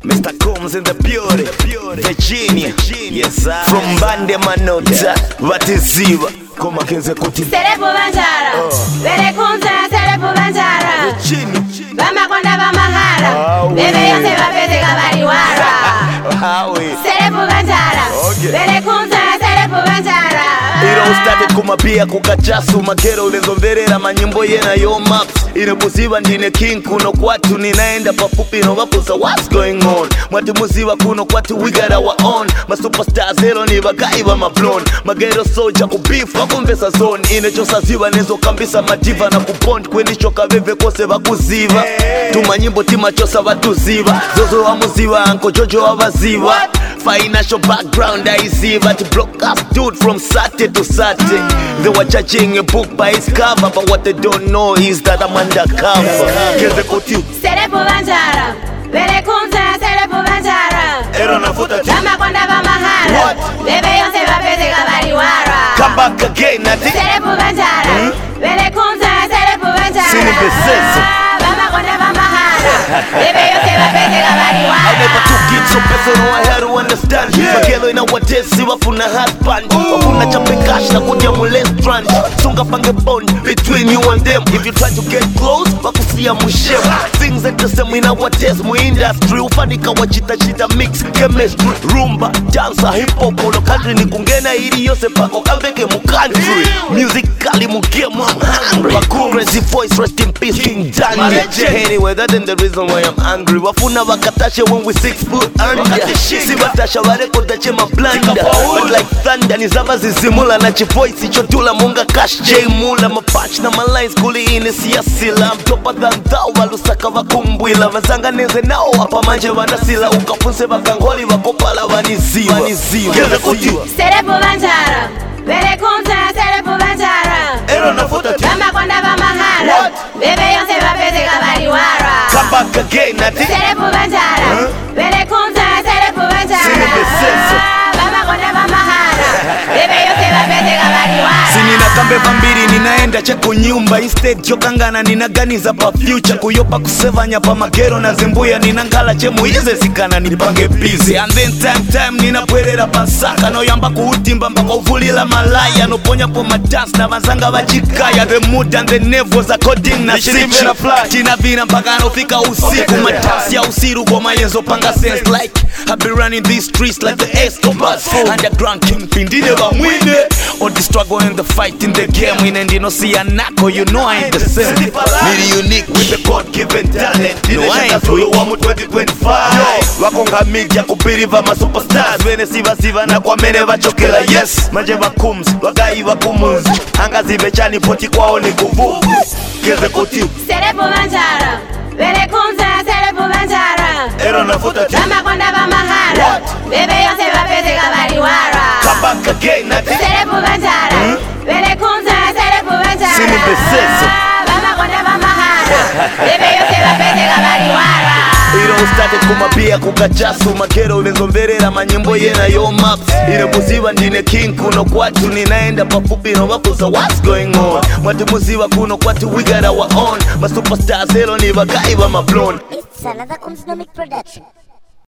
Mr. Combs in the beauty, Virginia, yes sir. From Bande Manota, Vatiziva, Koma Kenze Kuti Serepo Banjara, Vere Kunza, Serepo Banjara, Virginia, Vama Konda Vamahara, Bebe Yose Vapete Gavariwara, Serepo Banjara, Vere Kunza, Serepo Banjara. Iro ustate kumapia kukachasu makero ulezomverera manyimbo yena yo maps ine muziva ndine king kuno kwatu ninaenda pafupi no vapusa what's going on mwati muziva kuno kwatu we got our own ma superstars hero ni vagai va mablon magero soldier ku beef vakumvesa zone ine chosaziva nezo kambisa madiva na kupond kweni choka veve kose vakuziva tumanyimbo timachosa vatuziva zozo wa muziva anko jojo avaziva financial background I see but broke us dude from Saturday to Saturday. They were judging a book by its cover, but what they don't know is that I'm undercover. Serepo Banjara, Vere Kunza, Serepo Banjara. Ero nafuta Vama Konda Vamahara, Bebe Yose Vapete Gavariwara. Come back again, Nati. Serepo Banjara, Vere Kunza, Serepo Banjara. Sini besese. Vama Konda Vamahara, Bebe Yose Vapete Gavariwara. I never took it so personal, I had to understand. Magelo ina watesi, wafuna husband. Wafuna chape cash na kudia molestant. Sunga pange bond between you and them. If you try to get close, wakusia mushema. Things that the same in our test, mu industry. Ufanika wachita chita mix, chemistry. Rumba, dancer, hip hop, all country. Ni kungena iri yose pako kambeke mu country. Musically mu game, I'm hungry. Crazy voice, rest in peace, King Danny. Anyway, that ain't the reason why I'm angry. Wafuna wakatashe when we 6 foot under. Si batasha wareko dache ma blanda. But like thunder, nizava zizimula na chivoice. Chotula munga cash, J mula. Ma punch na my lines, kuli ini siyasila. I'm topa than thou, walusaka wakumbwila. Mazanga neze nao, hapa manje wanasila. Ukapunse wakangoli, wakopala waniziwa. Serepo Banjara, Vere Kunza, Serepo Banjara. Ero nafuta ti Vama Konda Vamahara, Bebe Yose Vapete Gavariwara. Come back again, Nati. Serepo Banjara, Vere Kunza, Serepo Banjara. Sini besese. Vama Konda Vamahara, Bebe Yose Vapete Gavariwara. Sinina kambe pambiri ninaenda cheko nyumba instead chokangana ninaganiza pa future kuyopa kusevanya pa magero na zimbuya ninangala chemu ize sikana nipange busy and then time ninapwerera pasaka no yamba kuutimba mpaka uvulila malaya no ponya po madance na mazanga vachikaya the mood and the nerves according na shirivera fly tina vina mpaka nofika usiku madance ya usiru kwa mayenzo panga sense like I've been running these streets like the Escobars underground kingpin dineva mwine all the struggle and the fight in the game win and you know see a knuckle you know I ain't the same really unique with the God-given talent no I ain't for you wamu 2025 wakonga media kupiriva ma superstars wene siva na kwa mene vachokela yes manje vakums wagai vakumunzi anga zivechani poti kwao ni kuvu keze kotiu Serepo Banjara, Vere Kunza, Serepo Banjara. Ero nafuta ti Vama Konda Vamahara, Bebe Yose Vapete Gavariwara. Come back again, Nati. Serepo Banjara, Vere Kunza, Serepo Banjara. Sini besese. Vama Konda Vamahara, Bebe Yose Vapete Gavariwara. Iro ustate kumapia kukachasu makero ulezomverera manyimbo yena yo maps ine muziva ndine king kuno kwatu ninaenda pafupi no vapusa what's going on mwati muziva kuno kwatu we got our own ma superstars hero ni vagai va mablon. It's another Kunznomic production.